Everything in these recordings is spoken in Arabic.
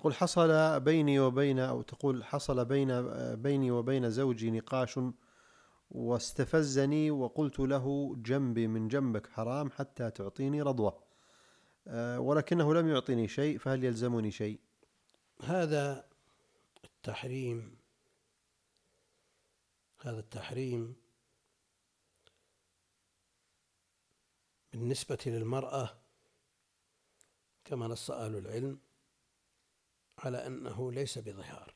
يقول حصل بيني وبين أو تقول حصل بيني وبين زوجي نقاش واستفزني وقلت له جنبي من جنبك حرام حتى تعطيني رضوة، ولكنه لم يعطيني شيء، فهل يلزمني شيء؟ هذا التحريم بالنسبة للمرأة كما نص أهل العلم على أنه ليس بظهار،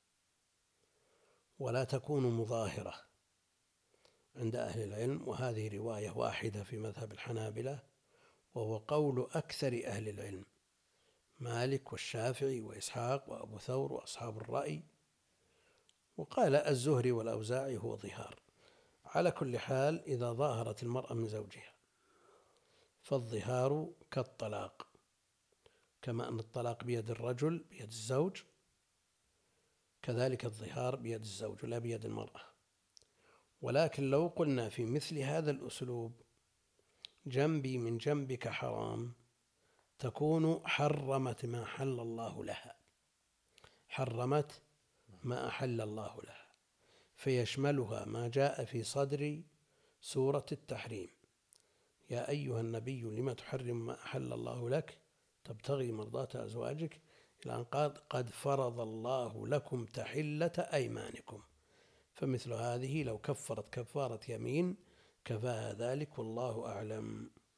ولا تكون مظاهرة عند أهل العلم، وهذه رواية واحدة في مذهب الحنابلة، وهو قول أكثر أهل العلم مالك والشافعي وإسحاق وأبو ثور وأصحاب الرأي، وقال الزهري والأوزاعي هو ظهار. على كل حال إذا ظاهرت المرأة من زوجها فالظهار كالطلاق، كما أن الطلاق بيد الرجل بيد الزوج، كذلك الظهار بيد الزوج لا بيد المرأة. ولكن لو قلنا في مثل هذا الأسلوب جنبي من جنبك حرام، تكون حرمت ما أحل الله لها، حرمت ما أحل الله لها، فيشملها ما جاء في صدر سورة التحريم: يا أيها النبي لم تحرم ما أحل الله لك تبتغي مرضات أزواجك، إلى أن قال قد فرض الله لكم تحلة أيمانكم. فمثل هذه لو كفرت كفارة يمين كفاها ذلك، والله أعلم.